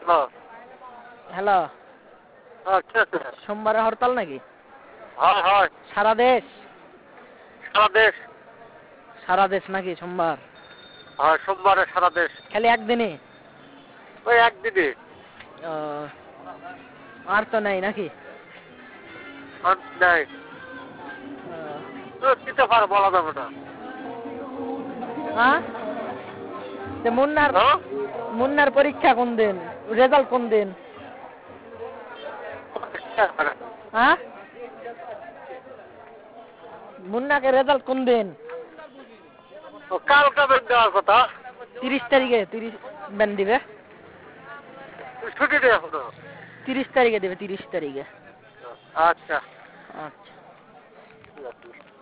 Hello. Hello. ঠিক আছে। সোমবারে হরতাল নাকি? হয় হয়। সারা দেশ? সারা দেশ। সারা দেশ নাকি সোমবার? হয় সোমবারে সারা দেশ। খালি একদিনে? ওই একদিনে। আর তো নাই নাকি? আর নাই। দিতে পারে বলা যাবে না। হ্যাঁ? মুন্নার পরীক্ষা কোন দিন? রেজাল্ট কোন দিন? হ্যাঁ? মুন্নাকে রেজাল্ট কোন দিন? কালকে বের দেওয়ার কথা। 30 তারিখে। 30 বেন দিবে? ছুটি নেই এখনো। 30 তারিখে দেবে, 30 তারিখে। আচ্ছা। আচ্ছা।